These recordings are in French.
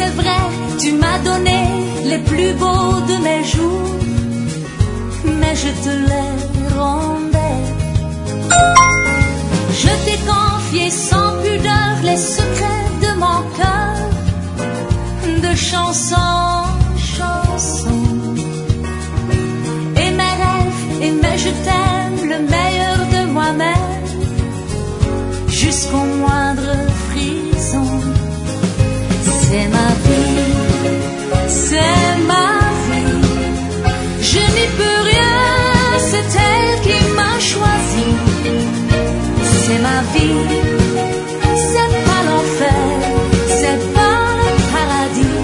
c'est vrai, tu m'as donné les plus beaux de mes jours, mais je te les rendais. Je t'ai confié sans pudeur les secrets de mon cœur, de chanson en chanson. Et mes rêves, et mes je t'aime, le meilleur de moi-même, jusqu'au moindre frisson. C'est ma vie, c'est ma vie, je n'y peux rien, c'est elle qui m'a choisi. C'est ma vie, c'est pas l'enfer, c'est pas le paradis.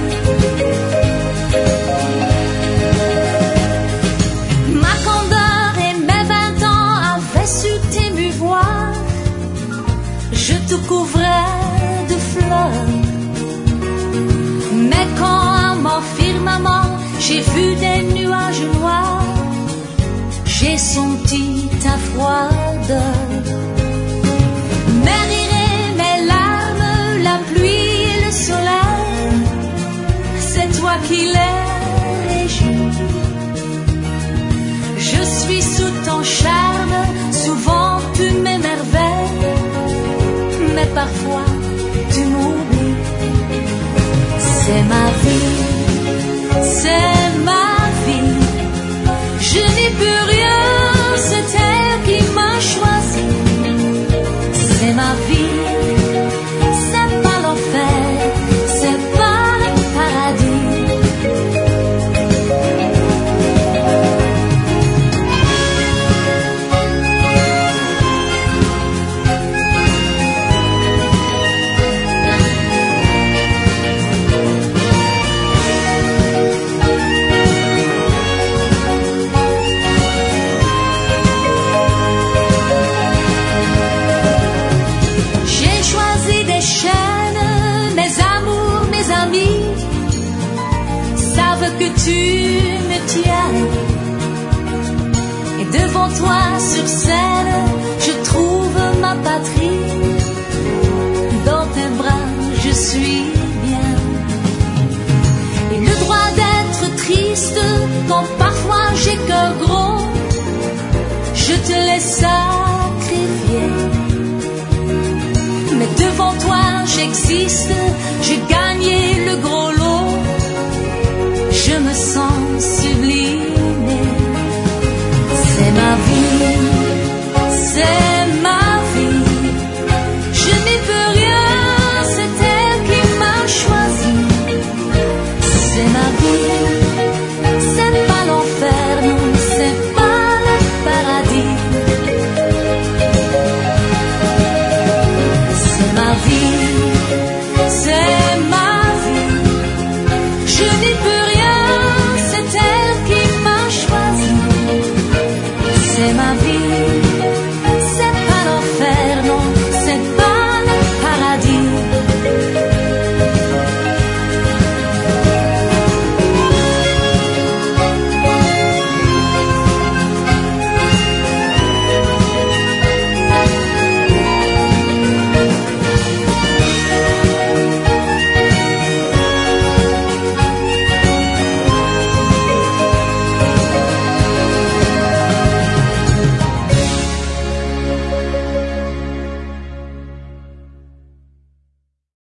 Ma candeur et mes 20 ans avaient su t'émouvoir, je te couvrais de fleurs. Mais quand à mon firmament j'ai vu des nuages noirs, j'ai senti ta froideur. Mes rires et mes larmes, la pluie et le soleil, c'est toi qui les régis. Je suis sous ton charme, souvent tu m'émerveilles, mais parfois tu m'oublies. C'est ma vie, c'est ma vie, je n'y peux rien, c'est elle qui m'a choisi. C'est ma vie, c'est pas l'enfer, c'est pas le paradis. Que tu me tiens, et devant toi sur scène je trouve ma patrie. Dans tes bras je suis bien, et le droit d'être triste quand parfois j'ai cœur gros, je te laisse ça